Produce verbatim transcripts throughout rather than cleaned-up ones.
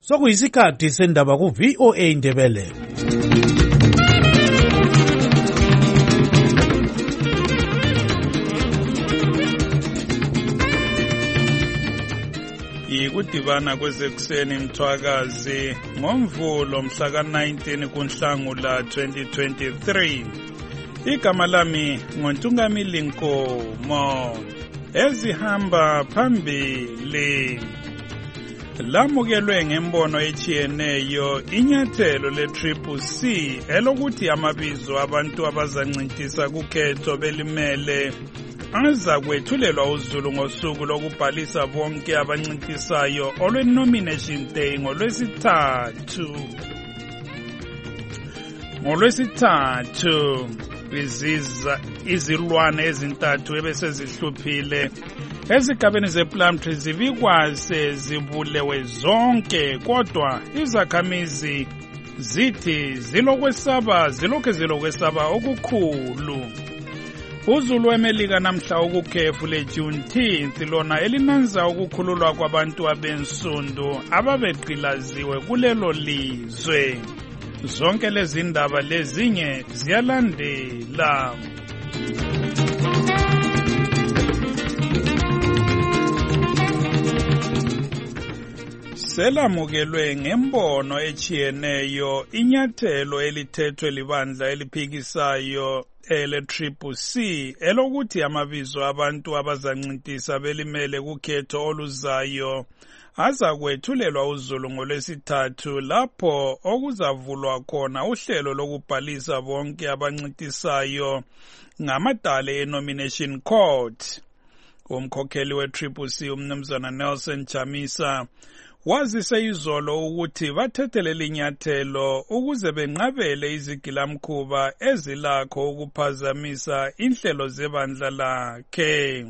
Sokuyisikhathi sendaba ku V O A Ndebele. Ikudibana kwezekuseni mthwakazi ngomvulo mhla ka nineteen kuNhlangula twenty twenty-three. Igama lami ngoNtungamili Nkomo. Ezihamba phambili. Lamukelwe ngembono echiyeneyo inyathelo le-Triple C elokuthi amabizo abantu abazancintisa kukhetho belimele aza kwethulelwa uZulu ngosuku lokubhalisa bonke abancintisayo olwe-nomination day ngolwesithathu. Ngolwesithathu iziza izilwane ezintathu ebesezihluphile ezigabeni zePlumtree zibikwase zibulewe zonke, kodwa izakhamizi zithi zilokwesaba zilokhe zilokwesaba okukhulu. UZulu eMelika namhla ukukhefu le-Juneteenth lona elinanza ukukhululwa kwabantu abensundu ababegqilaziwe kulelo lizwe. Zonke lezi ndaba lezinye ziyalandela. Selamukelwe ngembono echiyeneyo inyathelo elithethwe libandla eliphikisayo ele-Triple C elokuthi amabizo abantu abazancintisa belimele kukhetho oluzayo aza kwethulelwa uZulu ngolwesithathu lapho okuzavulwa khona uhlelo lokubhalisa bonke abancintisayo ngamadale e-nomination court. Umkhokheli we-Triple C umnumzana Nelson Chamisa wazise izolo ukuthi bathethelele inyathelo ukuze benqabele izigilamkhuba ezilakho ukuphazamisa inhlelo zebandla lakhe.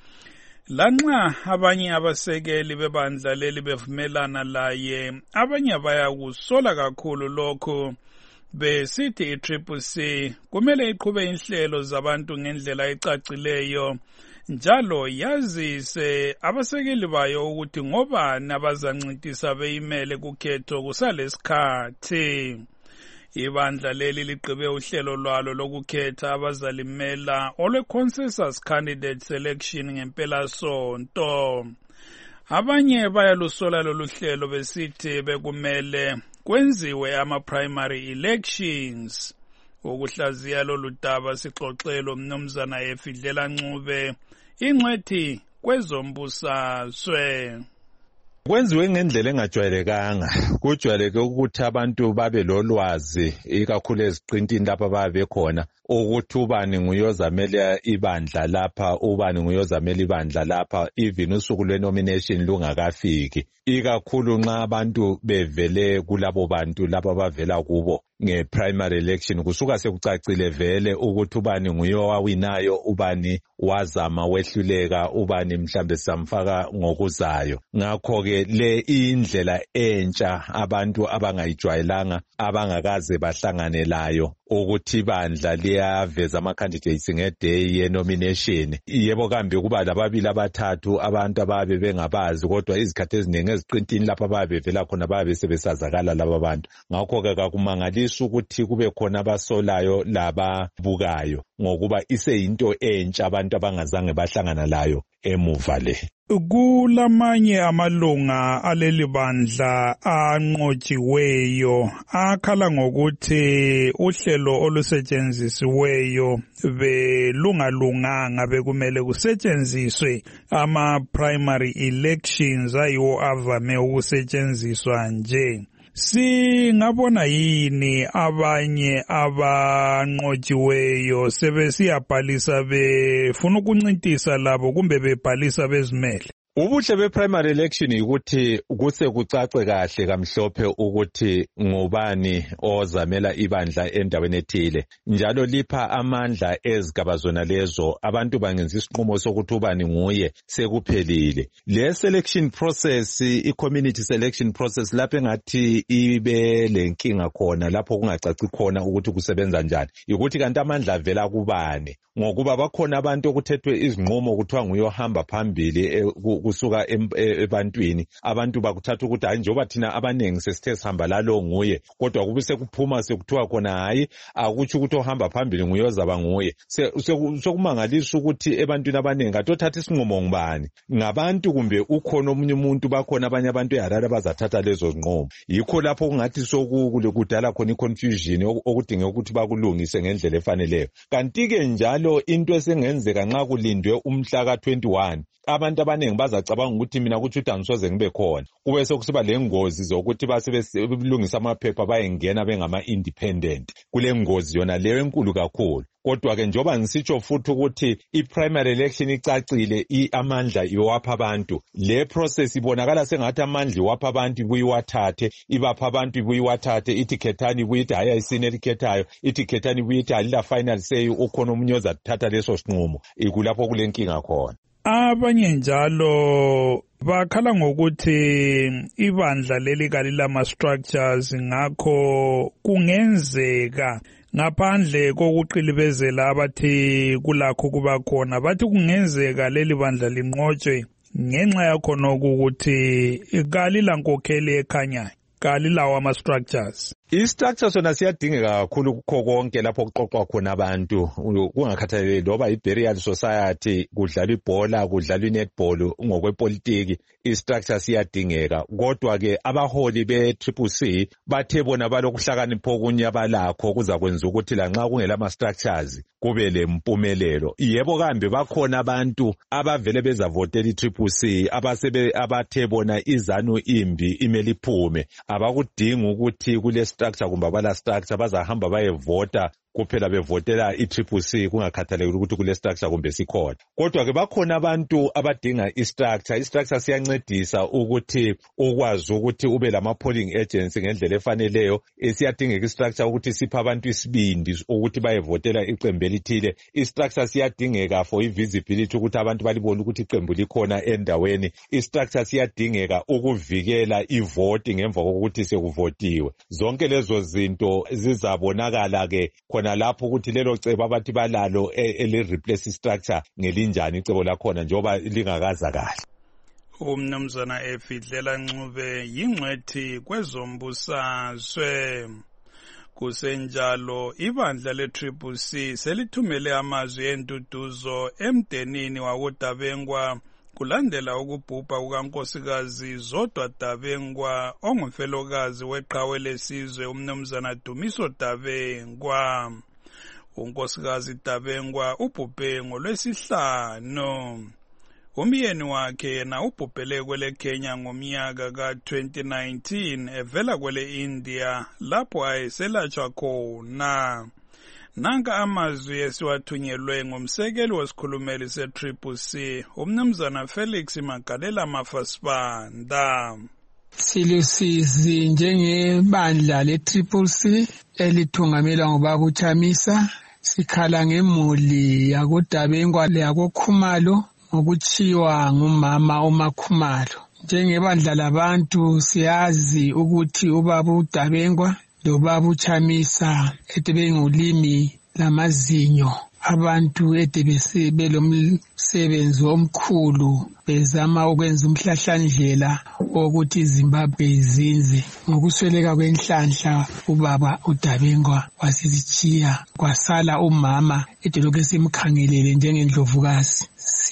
Lanxa abanye abasekeli bebandla leli bevumelana laye, abanye bayakusola kakhulu lokhu besithi i-Triple C kumele iqhube inhlelo zabantu ngendlela ecacileyo njalo yazise abasekeli bayo ukuthi ngobani abazancintisa beyimele kukhetho kusalesikhathi. Ibandla leli liqhube uhlelo lwalo lokukhetha abazalimela olwe-consensus candidate selection ngempela sonto. Abanye bayalusola lolu hlelo besithi bekumele kwenziwe ama-primary elections. Ukuhlaziya lolu daba sixoxelo umnumzana Efidlela Ncube ingcwethi kwezombusazwe. Kwenziwe ngendlela engajwayelekanga. Kujwayeleke ukuthi abantu babe lolwazi ikakhulu eziqintini lapha babe khona ukuthi ubani nguyozamela ibandla lapha, ubani nguyozamela ibandla lapha, even usuku lwe-nomination lungakafiki. Ikakhulu nxa abantu bevele kulabo bantu lapha bavela kubo nge-primary election kusuka sekucacile vele ukuthi ubani nguyo wawinayo, ubani wazama wehluleka, ubani mhlambe samfaka ngokuzayo. Ngakho-ke le indlela entsha abantu abangayijwayelanga abangakaze bahlangane layo ukuthi ibandla liyaveza ama-candidates ngeday ye-nomination. Yebo kambe kuba lababili abathathu abantu ababe bengabazi, kodwa izikhathi eziningi eziqintini lapha ababe vela khona babe sebesazakala laba bantu. Ngakho-ke kakumangalisi ukuthi kube khona abasolayo lababukayo ngokuba iseyinto entsha abantu abangazange bahlangana layo emuva le. Kulamanye amalunga aleli bandla anqotshiweyo akhala ngokuthi uhlelo olusetshenzisiweyo belungalunganga, bekumele kusetshenziswe ama-primary elections ayiwo avame ukusetshenziswa nje. Singabona yini abanye abanqotshiweyo sebesiyabhalisa befuna ukuncintisa labo kumbe bebhalisa bezimele? Ubuhle be-primary election ukuthi kuse kucace kahle kamhlophe ukuthi ngubani ozamela ibandla endaweni ethile, njalo lipha amandla ezigaba zona lezo abantu bangenza isinqumo sokuthi ubani nguye sekuphelile. Le selection process, i-community selection process, lapho engathi ibe lenkinga khona, lapho kungacaci khona ukuthi kusebenza njani, ukuthi kanti amandla avela kubani, ngokuba bakhona abantu okuthethwe izinqumo kuthiwa nguye ohamba phambili kusuka ebantwini abantu bakuthatha ukuthi hayi njengoba thina abanengi sesithe sihamba lalo nguye kodwa kube sekuphuma sekuthiwa khona hayi akutsho ukuthi ohamba phambili nguye ozaba nguye sokumangalisa ukuthi ebantwini abanengi katothatha isinqumo ngubani ngabantu kumbe ukhona omunye umuntu bakhona abanye abantu eHarare bazathatha lezo zinqumo yikho lapho kungathi sokukule kudala khona iconfusion okudinga ukuthi bakulungise ngendlela efaneleyo kanti ke njalo into esengenzeka nxa kulindwe umhla ka twenty-one abantu abanengi bazacabanga ukuthi mina kuthi uthi angisoze ngibe khona kube sokusiba lengozi zokuthi basebelungisa amaphepha bayengena bengama independent kule ngozi yona leyo enkulu kakhulu kodwa ke njoba ngisitsho futhi ukuthi i-primary election icacile amandla iwapha abantu le process ibonakala sengathi amandla iwapha abantu ibuyiwathathe ibapha abantu ibuyiwathathe ithi khethani ibuyithi hayi ayisine elikhethayo ithi khethani ibuyithi alila final say ukhona omunye ozathatha leso sinqumo ikulapho kule nkinga khona. Abanye njalo bakhala ngokuthi ibandla leli kalilama structures ngakho kungenzeka ngaphandle kokuqilibezela abathi kulakho kuba khona bathi kungenzeka leli bandla linqotshwe ngenxa yakhona ukuthi kalila nkokheli ekhanyayo kalilawo ama structures. I-structure sona siyadingeka kakhulu kukho konke lapho kuxoxwa khona abantu kungakhathalekile loba i-burial society kudlala ibhola kudlala i-netball ngokwepolitiki i-structure siyadingeka kodwa ke abaholi be-Triple C bathe bona balokuhlakanipha okunye abalakho kuzakwenza ukuthi lanxa kungela ama-structures kube lempumelelo yebo kambe bakhona abantu abavele bezavotela i-Triple C abasebe abathe bona izanu imbi imeli iphume abakudinga ukuthi kule structure kumbe abala structure bazahamba bayevota kuphela bevotela i-Triple C kungakhathalekile ukuthi kule structure kumbe sikhona kodwa ke bakhona abantu abadinga i-structure i-structure siyancedisa ukuthi ukwazi ukuthi ube lama polling agents ngendlela efaneleyo siyadingeka i-structure ukuthi sipha abantu isibindi ukuthi bayevotela iqembu elithile i-structure siyadingeka for i-visibility ukuthi abantu balibone ukuthi iqembu likhona endaweni i-structure siyadingeka ukuvikela ivoti ngemva kokuthi sekuvotiwe zonke lezo zinto zizabonakala ke khona lapho ukuthi lelo cebo abathi balalo ele-replace structure ngelinjani icebo lakhona njengoba lingakaza kahle. Umnumzana Efidlela Ncube yingcwethi kwezombusazwe kusenjalo ibandla le-Triple C selithumele amazwi entuduzo emdenini wakuDabengwa kulandela ukubhubha kukankosikazi Zodwa Dabengwa ongumfelokazi weqhawe lesizwe umnumzana Dumiso Dabengwa. Unkosikazi Dabengwa ubhubhe ngolwesihlanu. Umyeni wakhe yena ubhubhele kwele Kenya ngomnyaka ka twenty nineteen evela kwele India lapho ayeselatshwa khona. Nanka amazwi esiwathunyelwe ngumsekeli wesikhulumeli se-Triple C umnumzana Felix Magalela Mafasibanda. Silusizi njengebandla le-Triple C elithungamelwa ngubaba uChamisa sikhala ngemuli yakuDabengwa leyakoKhumalo ngokuchiwa ngumama uMakhumalo. Njengebandla labantu siyazi ukuthi ubaba uDabengwa lobaba uChamisa etebengulimi lamazinyo abantu edebese belomsebenzi omkhulu bezama ukwenza umhlahlandlela ukuthi iZimbabwe izinze ngokusweleka kwenhlanhla ubaba uDabengwa wasisichiya kwasala umama edolokhu esimkhangelele njengendlovukazi.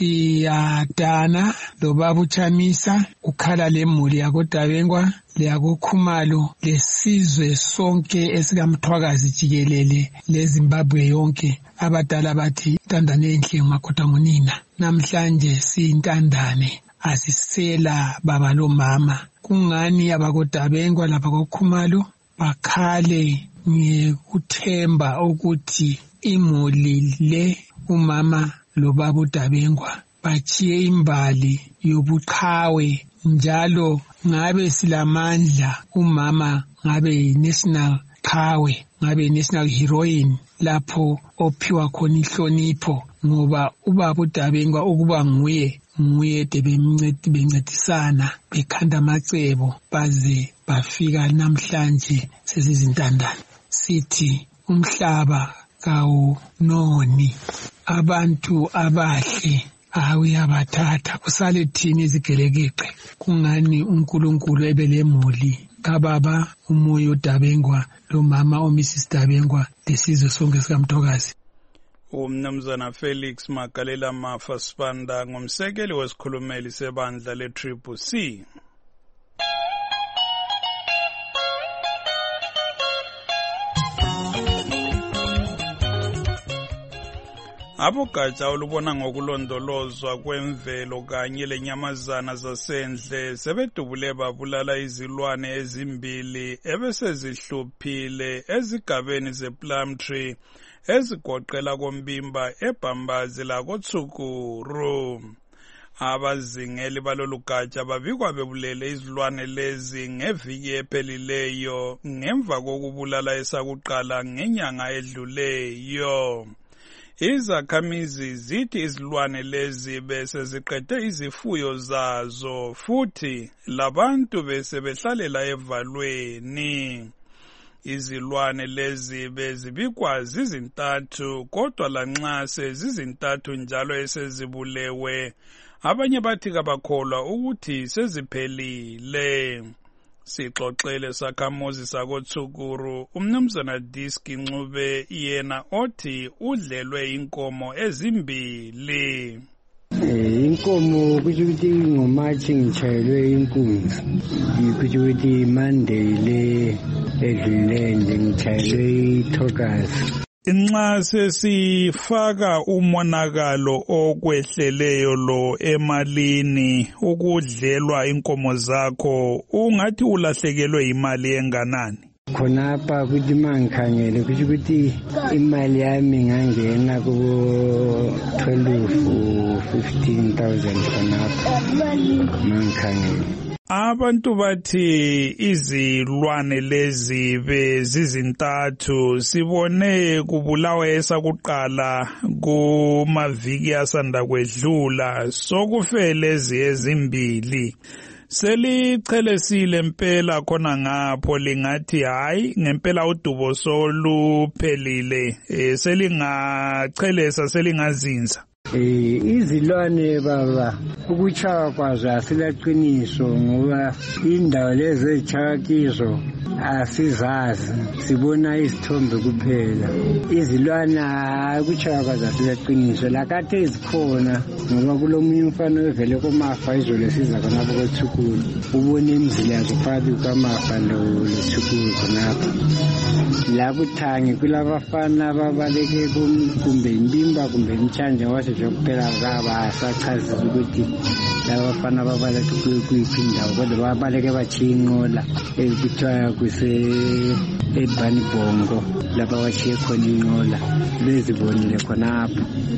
Siyadana lobaba uChamisa ukhala lemuli yakoDabengwa leyakoKhumalo lesizwe sonke esikamthwakazi jikelele leZimbabwe yonke abadala bathi intandane enhle ngumakhoda ngunina. Namhlanje siyintandane asisela baba lo mama kungani abakoDabengwa labakoKhumalo bakhale ngekuthemba ukuthi imuli le umama lobaba uDabengwa bachiye imbali yobuqhawe njalo ngabe silamandla umama ngabe national qhawe ngabe national heroine lapho ophiwa khona inhlonipho ngoba ubaba uDabengwa ukuba nguye nguye debemncedi bencedisana bekhanda amacebo baze bafika namhlanje sesizintandane. Sithi umhlaba kawu noni abantu abahle awuyabathatha kusale thini izigelekeqe kungani uNkulunkulu ebelemuli kababa umoya uDabengwa lo mama uMrs Dabengwa lesizwe sonke sikaMthokazi. Umnumzana Felix Magalela Mafa Sibanda ngumsekeli wesikhulumeli sebandla le-Triple C. Abogatsha olubona ngokulondolozwa kwemvelo kanye lenyamazana zasendle sebedubule babulala izilwane ezimbili ebesezihluphile ezigabeni zePlumtree ezigoqela kombimba eBhambazi lakoTsukuru. Abazingeli balolugatsha babikwa bebulele izilwane lezi ngeviki ephelileyo ngemva kokubulala esakuqala ngenyanga edluleyo. Izakhamizi zithi izilwane lezi bese ziqede izifuyo zazo futhi labantu bese behlalela evalweni. Izilwane lezi bezibikwa zizintathu kodwa lanxa sezizintathu njalo esezibulewe abanye bathi kabakholwa ukuthi seziphelile. Sixoxele sakhamuzi sakoTsukuru umnumzana Diski Ncube yena othi udlelwe inkomo ezimbili. Inkomo kusho ukuthi ngomathi ngitshayelwe inkunzi, kusho ukuthi Monday le edlule nje ngitshayelwe ithokazi. Nxa sesifaka umonakalo okwehleleyo lo emalini ukudlelwa inkomo zakho ungathi ulahlekelwe imali enganani? Khonapha kuthi mangikhangele kusho ukuthi imali yami ngangena ku twelve fifteen thousand khonapha mangikhangele. Abantu bathi izilwane lezi bezizintathu sibone kubulawa esakuqala kumaviki asanda kwedlula sokufele lezi ezimbili. Selichelesile impela khona ngapho lingathi hayi ngempela udubo soluphelile e, selingachelesa selingazinza. Eh izilwane baba ukuchaka kwazo asilaqiniso ngoba indawo lezi echakizo asizazi sibona isithombe kuphela. Izilwana ukuchaka kwazo asilaqiniso lakade izikhona ngoba kulomunye umfana ovele komafa izolo siza khona bokuthukulu ubone imizila yazo phakathi kwamafa lo lethukulu khonapha la kuthangi kulabafana ababaleke kumbe imbimba kumbe imtshanje wase kuphela zaba sachaza ukuthi labafana babaleke kuyiphindawo kodwa babaleke bachinqola ekuthiwa kuse eBhani Bongo lapha washiye khona inqola bezibonile khonapha.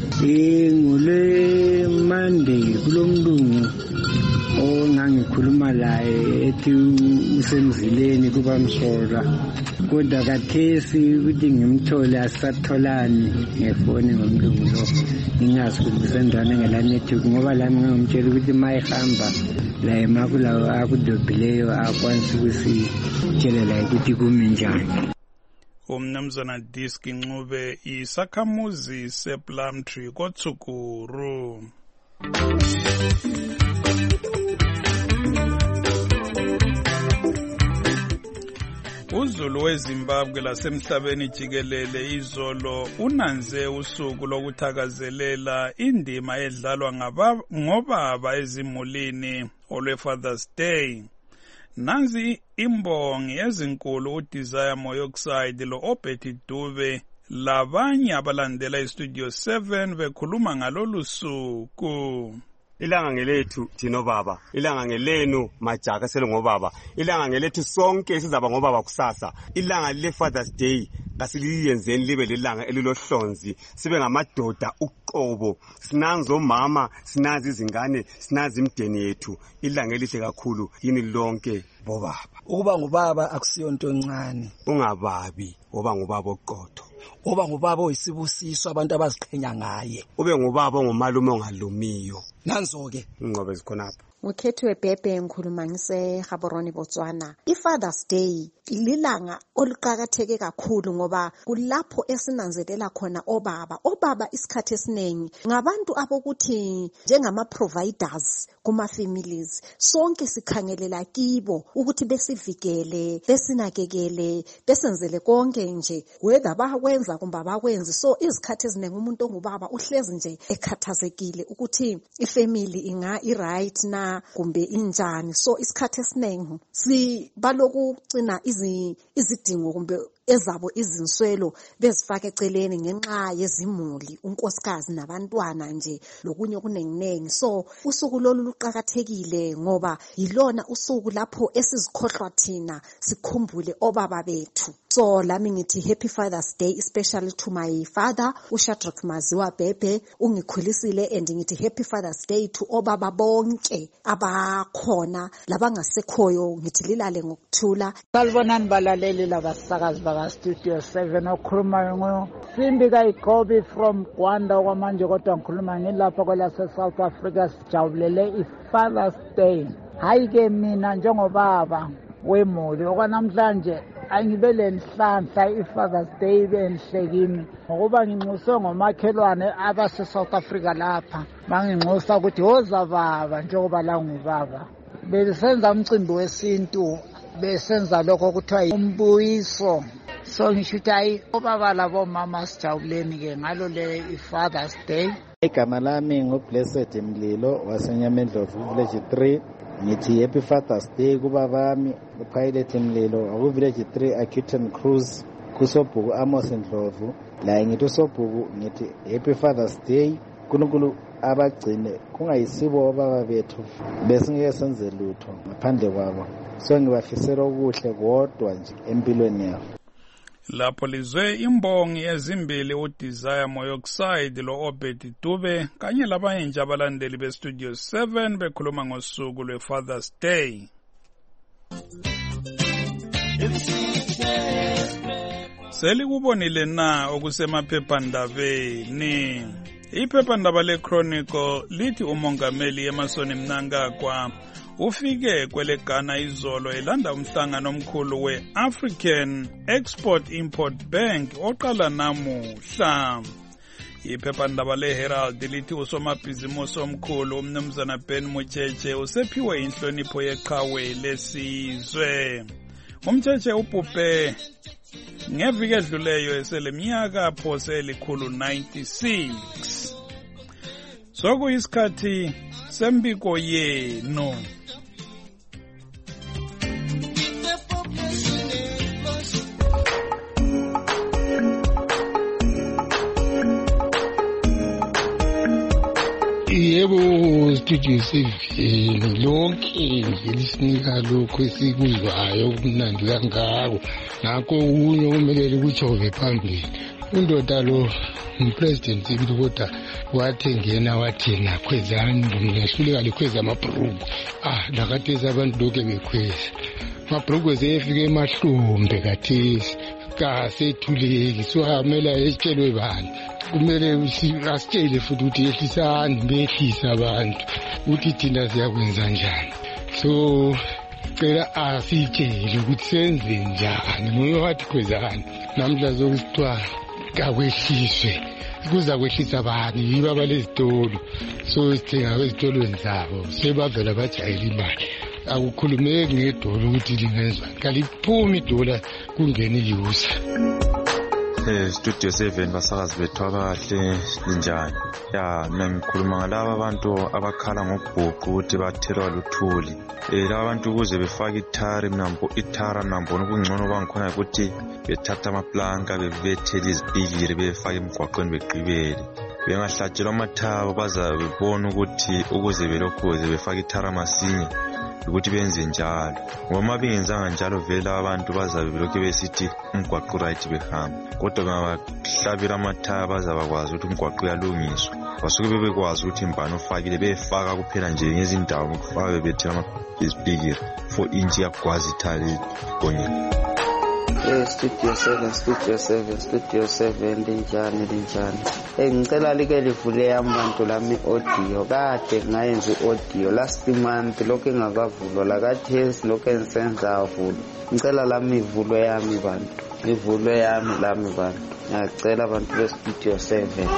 Ngule Monday kulomlungu ongangikhuluma laye ethi usemzileni kuba msolwa kodwa kathesi ukuthi ngimthole asatholani ngefoni ngomlungu lo ingazi ukuthi sendane ngela network ngoba lami ngomtshela ukuthi mayihamba la emakula akudobhileyo akwanisi ukusitshelela ukuthi kumi njani. Umnumzana Diski Ncube isakhamuzi sePlumtree koTsukuru. Uzulu weZimbabwe lasemhlabeni jikelele izolo unanze usuku lokuthakazelela indima edlalwa ngobaba ezimulini olweFathers Day. Nanzi imbongi ezinkulu uDesire Moyoxide lo Obeti Dube labanye abalandela iStudio seven bekhuluma ngalolu suku. Ilanga ngelethu thina baba, ilanga ngelenu majaka selengobaba, ilanga ngelethu sonke sizaba ngobaba kusasa. Ilanga leFathers Day kasiliyenzeni libe lilanga elilohlonzi, sibe ngamadoda uqobo, sinazi omama, sinazi izingane, sinazi imdeni yethu. Ilanga elihle kakhulu yini lonke bobaba. Ukuba ngubaba akusiyo into encane. Ungababi, oba ngubaba oqotho. Oba ngubaba oyisibusiso abantu abaziqhenya ngaye. Ube ngubaba ngomalume ongalumiyo. nanzo-ke ingqobe zikhonapho. Ngikhethiwe Bhebhe ngikhuluma ngise Gaborone Botswana. I-Father's Day lilanga oluqakatheke kakhulu ngoba kulapho esinanzelela khona obaba. Obaba isikhathi esiningi ngabantu abokuthi njengama providers kuma families. Sonke sikhangelela kibo ukuthi besivikele, besinakekele, besenzele konke nje whether bakwenza kumbe bakwenzi. So izikhathi eziningi umuntu ongubaba uhlezi nje ekhathazekile ukuthi ifamily inga i-right na kumbe injani. So isikhathi esiningi si balokugcina izi izidingo kumbe ezabo izinswelo bezifaka eceleni ngenxa yezimuli, unkosikazi nabantwana nje lokunye kunenginengi. So usuku lolu luqhakathekile ngoba yilona usuku lapho esizikhohlwa thina sikhumbule obaba bethu. So lami ngithi happy Father's Day especially to my father uShadrack Maziwa Bhebhe ungikhulisile, and ngithi happy Father's Day to obaba bonke abakhona labangasekhoyo. Ngithi lilale ngokuthula. Salibonani balaleli labasakazi baka Studio seven okhuluma ngo Simbi Kayigobi from Rwanda kwamanje, kodwa ngikhuluma ngilapha kwelase South Africa. Sijabulele i-Father's Day. Hayi ke mina njengobaba wemuli okwanamhlanje angibele nhlanhla i-Father's Day benhle kimi ngokuba nginxuswe ngomakhelwane abase South Africa lapha. Banginxusa ukuthi woza baba njengoba la ngubaba. Besenza umcimbi wesintu, besenza lokho kuthiwa umbuyiso. So ngisho ukuthi hayi obaba labo mama sijabuleni ke ngalo le i-Father's Day. Igama lami nguBlessed Mlilo waseNyamendlovu Village three. Ngithi happy Father's Day kubabami uPilot Mlilo aku Village three Acute Cruise kuSobhuku Amos Ndlovu. La ngithi uSobhuku ngithi happy Father's Day. Kunkulu abagcine kungayisibo obaba bethu besingeke senze lutho ngaphandle kwabo. So ngibafisela okuhle kodwa nje empilweni yabo. Lapho lizwe imbongi ezimbili uDesire Moyoxide lo Obed Dube kanye labanye nje abalandeli beStudio seven bekhuluma ngosuku lweFather's Day. Selikubonile na okusemaphephandabeni? Iphephandaba leChronicle lithi umongameli Emmerson Mnangagwa ufike kwele Ghana izolo elanda umhlangano omkhulu we-African Export-Import Bank oqala namuhla. Iphephandaba leHerald lithi usomabhizimusi omkhulu umnumzana Ben Mutshetshe usephiwe inhlonipho yeqhawe lesizwe. Umtshetshe ubhubhe ngeviki edluleyo eseleminyaka phose elikhulu ninety-six. Sokuyisikhathi sembiko yenu. Yebo Studio seven lonke nje lisinika lokho esikuzwayo kumnandi kangako. Ngakho unye umelele kuJove phambili. Undoda lo umpresident ibikhoda wathi ngena wathi nakhwezani ngihluleka likhweza amabhruku. Ah nakateza abantu lokho bekhweza. Amabhruku ezefike emahlombe kathesi. Kasethuleki so amela esitshelwe bani. Kumele asitshele futhi ukuthi yehlisani behlisa abantu ukuthi thina siyakwenza njani. So cela asitshele ukuthi senze njani ngoye wathi khwezani namhla zokusithiwa kakwehliswe kuza kwehlisa bani yiba balezitolo. So sithenga kwezitolweni zabo sebavela bajayela imali. Akukhulumeki ngedola ukuthi lingenzwa kaliphuma idola kungena iyusa. Eh Studio seven basakazi bethu abahle njani? Ya mina ngikhuluma ngalabo abantu abakhala ngobhuqu ukuthi bathelwa luthuli. Eh laba bantu kuze befake ithari nambo ithara nambo ukungcono bangikhona ukuthi bethatha amaplanka bebethela izipikiri befake emgwaqweni beqibele. Bengahlatshelwa amathabo baza bebona ukuthi ukuze belokhoze befake ithara masinye ukuthi benze njalo. Ngoba bengenzanga njalo vela abantu bazabe belokho besithi umgwaqo right behamba. Kodwa bahlabira amathaya bazabakwazi ukuthi umgwaqo uyalungiswa. Basuke bebekwazi ukuthi imbani ufakile befaka kuphela nje ngezindawo ukufaka bebethela amapikiri for inch yakwazi ithali konye. Eh Studio seven Studio seven Studio seven linjani linjani. Eh ngicela like livule yami bantu lami audio kade ngayenza audio last month lokho engakavulwa la kathesi lokho engisenza avula. Ngicela lami ivulo yami bantu. Ivulo yami lami bantu. Ngiyacela abantu be Studio seven.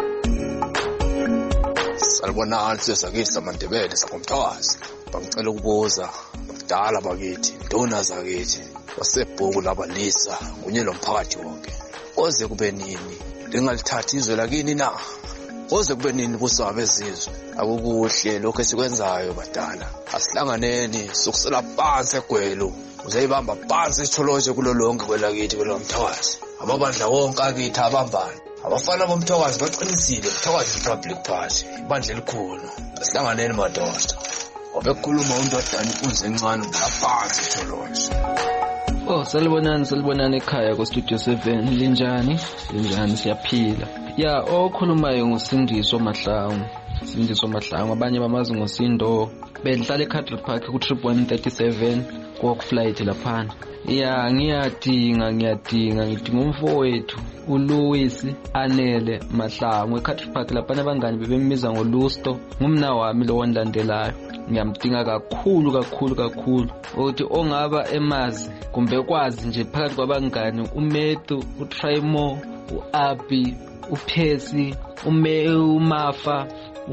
Salibonani sesakisa amandebele sakomthwazi. Bangicela ukubuza abadala bakithi, induna zakithi. Wasebhuku labalisa kunye lomphakathi wonke. Oze kube nini lingalithatha izwe lakini na? Oze kube nini busaba bezizwe? Akukuhle lokho esikwenzayo badala. Asihlanganeni sokusela phansi egwelo. Uzayibamba phansi isitholoje kulo lonke kwelakithi kwelomthwazi. Ababandla wonke akithi abambana. Abafana bomthwazi baqinisile umthwazi public party. Ibandla elikhulu. Asihlanganeni madoda. Obekhuluma undodana inkunzi encane ngaphansi isitholoje. Oh, salibonani salibonani ekhaya ku Studio seven linjani? Linjani siyaphila. Ya okhulumayo nguSindiso Mahlangu. Sindiso Mahlangu abanye bamazi ngoSindo. Benhlala eCountry Park ku trip one thirty-seven ku flight laphana. Ya ngiyadinga ngiyadinga ngidinga umfowethu uLouis Anele Mahlangu eCountry Park laphana abangani bebemiza ngoLusto ngumna wami lo wonlandelayo. Ngiyamdinga kakhulu kakhulu kakhulu uthi ongaba emazi kumbe kwazi nje phakathi kwabangani uMetu uTrimo uAbi uPhesi ume uMafa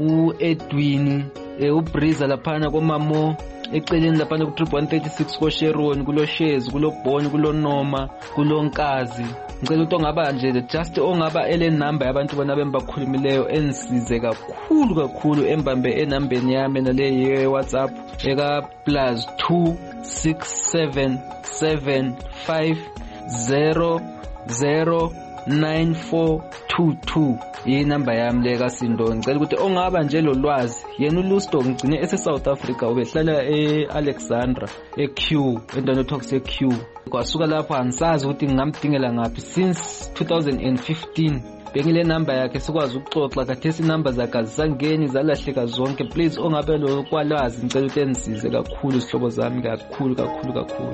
uEdwin uBriza laphana komamo eceleni laphana ku trip one thirty-six ko Sharon kulo Shezi kulo Boni kulo Noma kulo Nkazi. Ngicela ukuthi ongaba nje just ongaba ele number yabantu bona bembakhulumileyo enisize kakhulu kakhulu embambe enambeni yami nale ye WhatsApp eka plus two six seven seven five zero zero nine four two two inamba yami le kaSindo. Ngicela ukuthi ongaba nje lo lwazi yena uLusto ngicine ese South Africa ubehlala eAlexandra eQ endaweni talks eQ. Kwasuka lapho angisazi ukuthi ngingamdingela ngapi since two thousand fifteen. Bengile number yakhe sikwazi ukuxoxa kathesi number zakhe azisangeni zalahleka zonke. Please ongabe lo kwalwazi ngicela ukuthi enisize kakhulu isihlobo zami kakhulu kakhulu kakhulu.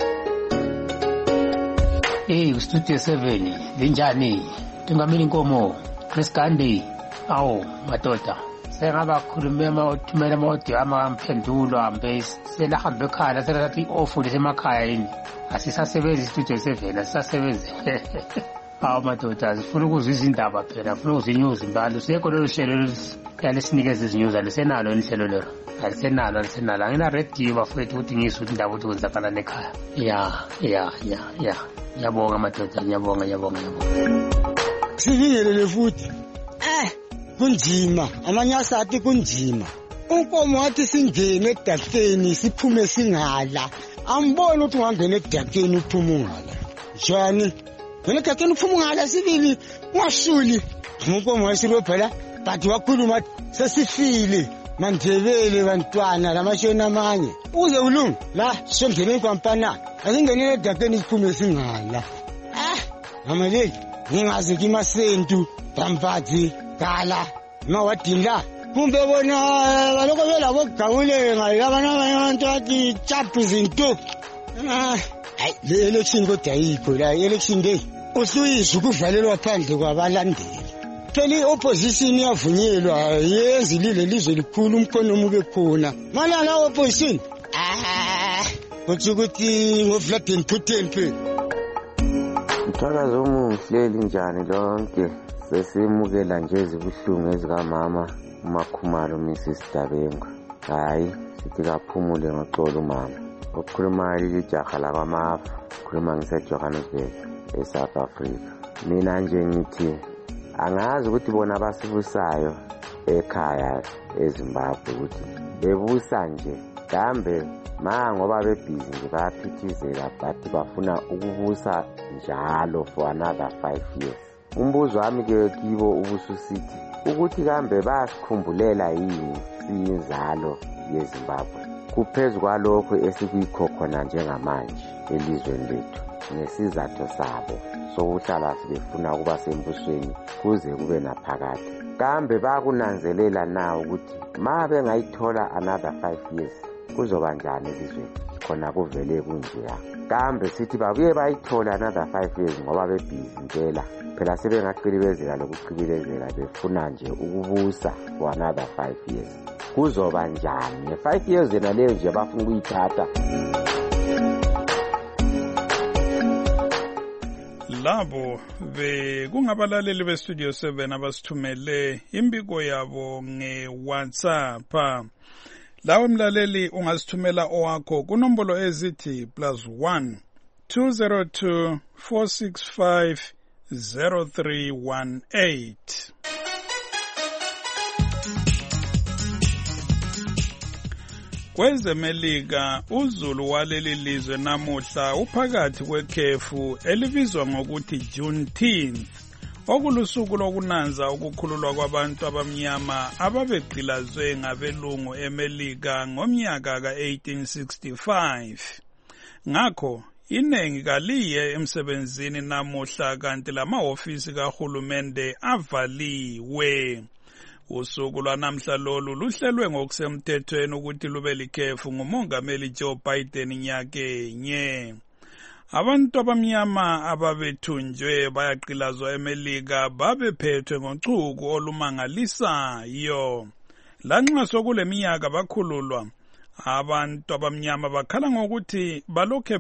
Hey Studio seven linjani? Tingamini inkomo Chris Gandhi. Awu madoda sengabakhulumela uthumela amaudio amamphendulo ambe selahambe ekhaya selathi i-off lesemakhaya yini asisasebenzi Studio seven asisasebenzi. Awu madoda sifuna ukuzwa izindaba phela sifuna ukuzwa inews imbalo sekho lelo hlelo yalesinikeza izinews alisenalo inhlelo lelo alisenalo alisenalo angina radio bafethu ukuthi ngizwe ukuthi indaba ukuthi kwenzakala nekhaya. Ya ya ya ya ngiyabonga madoda ngiyabonga ngiyabonga ngiyabonga. Sivingelele futhi eh kunjima amanyasa athi kunjima unkomo wathi singene edakeni siphume singala ambona ukuthi ungangena edakeni uphume ungala njani wena edakeni uphume ungala sibili washuli unkomo wasilo phela bathi wakhuluma sesifile mandebele bantwana lamashona amanye uze ulungu la songene inkampana asingene edakeni siphume singala ah amaleli ngingazi ukuthi masentu Tampati kala mawadinda kumbe bona baloko belabo gawulenga labana abantu athi chapu zinto. Hayi le election kodwa ayikho la election day usuyizwe kuvalelwa phandle kwabalandeli. Phela iopposition yavunyelwa yenzilile lizwe likhulu umkhono ube khona mala la opposition ah kuthi ukuthi ngoVladimir Putin phe. Mthakazo omuhle njani lonke sesimukela nje izibuhlungu ezikamama uMakhumalo Missus Dabenga. Hayi sithi kaphumule ngoxolo mama. Ukukhuluma lijaha lakwamafa ukhuluma ngiseJohannesburg eSouth Africa. Mina nje ngithi angazi ukuthi bona basibusayo ekhaya eZimbabwe ukuthi bebusa nje kambe ma ngoba bebhizi nje bayaphithizela bathi bafuna ukubusa njalo for another five years. Umbuzo wami ke kibo ubususithi ukuthi kambe basikhumbulelwa yini siyinzalo yeZimbabwe kuphezu kwalokho esikuyikho khona njengamanje elizweni lethu nesizathu sabo sokuhlala sibefuna ukuba sembusweni kuze kube naphakade. Kambe bakunanzelela na ukuthi ma bengayithola another five years kuzoba njani elizweni? khona kuvele kunjeya. Kambe sithi babuye bayithola another five years ngoba bebhizi impela. Phela sebengaqilibezela lokuqilibezela befuna nje ukubusa for another five years. Kuzoba njani? five years yena leyo nje bafuna ukuyithatha. Labo be kungabalaleli be Studio seven abasithumele imbiko yabo nge WhatsApp. Lawo mlaleli ungasithumela owakho kunombolo ezithi plus one two zero two four six five zero three one eight. Kwezemelika uzulu waleli lizwe namuhla uphakathi kwekhefu elibizwa ngokuthi Juneteenth, okulusuku lokunanza ukukhululwa kwabantu abamnyama ababegqilazwe ngabelungu eMelika ngomnyaka ka eighteen sixty-five. Ngakho iningi kaliye emsebenzini namuhla kanti lamahofisi kahulumende avaliwe. Usuku lwanamhla lolu luhlelwe ngokusemthethweni ukuthi lube likhefu ngumongameli Joe Biden nyakenye. Abantu abamnyama ababethunjwe bayaqilazwa eMelika babephethwe ngochuku olumangalisayo. Lanxa sokule minyaka bakhululwa, abantu abamnyama bakhala ngokuthi balokhe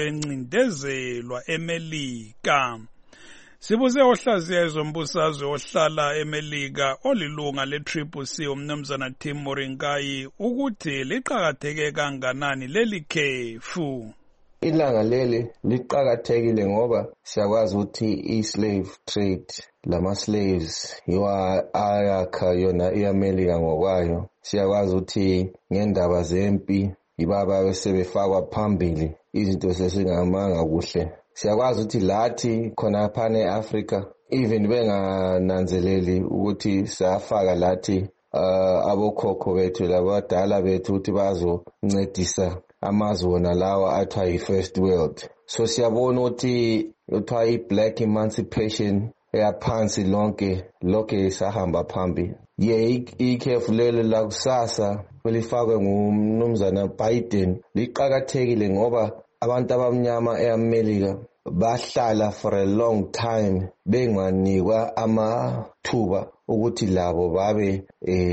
bencindezelwa eMelika. Sibuze ohlaziya ezombusazwe ohlala eMelika olilunga le-Triple C umnumzana Tim Moringai ukuthi liqakatheke kanganani leli khefu. Ilanga leli liqakathekile ngoba siyakwazi ukuthi i-slave trade lama slaves yiwa ayakha yona iAmelika ngokwayo. Siyakwazi ukuthi ngendaba zempi ibaba besebefakwa phambili izinto sesingamanga kuhle. Siyakwazi ukuthi lathi khona phane eAfrica even bengananzeleli ukuthi safaka lathi uh, abokhokho bethu labadala bethu ukuthi bazoncedisa amazwe wona lawa athiwa yi-first world. So siyabona ukuthi uthiwa i-black emancipation eyaphansi lonke lokhe sahamba phambili. Ye ikhefu lelo lakusasa kulifakwe ngumnumzana Biden liqakathekile ngoba abantu abamnyama eAmelika bahlala for a long time benganikwa amathuba ukuthi labo babe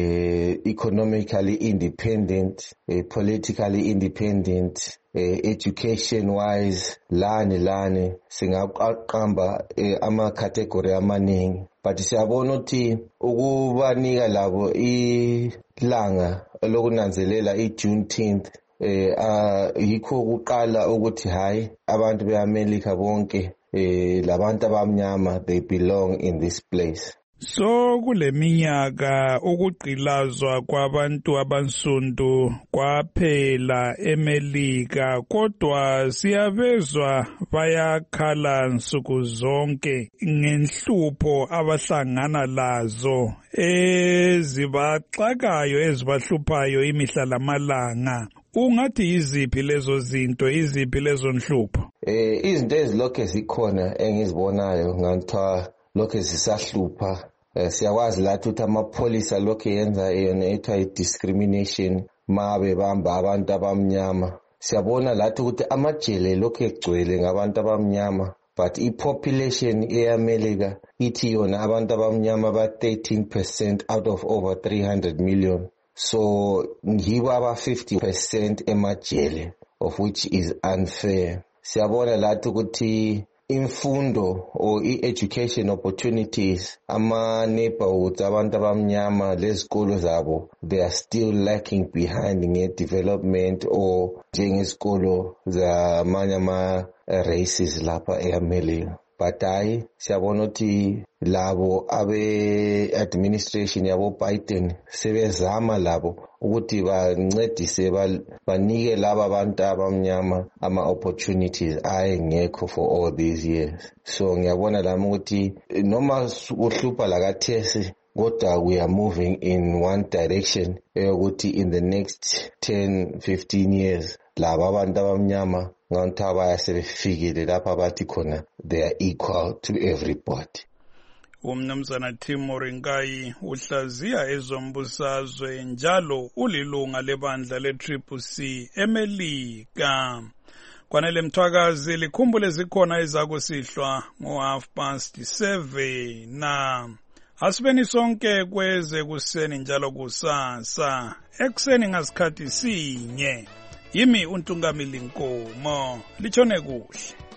eh, economically independent, eh, politically independent, eh, education wise lani lani singaqamba eh, ama category amaningi. But siyabona ukuthi ukubanika labo ilanga lokunanzelela i-Juneteenth eh uh, yikho kuqala ukuthi hayi abantu beAmelika bonke eh labantu abamnyama they belong in this place. So kule minyaka ukugqilazwa kwabantu abansundu kwaphela eMelika, kodwa siyavezwa bayakhala nsuku zonke ngenhlupho abahlangana lazo ezibaxakayo ezibahluphayo imihla lamalanga. Ungathi iziphi lezo zinto, iziphi lezo nhlupho? Eh izinto ezilokhe zikhona engizibonayo nganthiwa lokhe zisahlupha. Eh, siyakwazi lathi ukuthi amapholisa lokhe yenza yona ethiwa i-discrimination mabe bamba abantu abamnyama. Siyabona lathi ukuthi amajele lokhe egcwele ngabantu abamnyama, but i-population eAmelika ithi yona abantu abamnyama ba thirteen percent out of over three hundred million. So ngibo aba fifty percent emajele, of which is unfair. Siyabona lathi ukuthi imfundo or i-education opportunities ama-neighborhoods abantu abamnyama lezikolo zabo they are still lacking behind nge-development or njengesikolo zamanye ama-races lapha eAmelika. But hayi siyabona ukuthi labo abe-administration yabo Biden sebezama labo ukuthi bancedise banike laba abantu abamnyama ama-opportunities ayengekho for all these years. So ngiyabona lami ukuthi noma uhlupha lakathesi kodwa we are moving in one direction eyokuthi in the next ten fifteen years laba abantu abamnyama nganthiwa bayasebefikile lapha bathi khona they are equal to everybody. Umnumzana Timo Ringayi uhlaziya ezombusazwe njalo ulilunga lebandla le-Triple C eMelika. Kwanele Mthwakazi likhumbule zikhona ezakusihlwa ngo half past seven na asibeni sonke kweze kuseni njalo kusasa ekseni ngasikhathi sinye. Yimi uNtungamili Nkomo, lichone kuhle.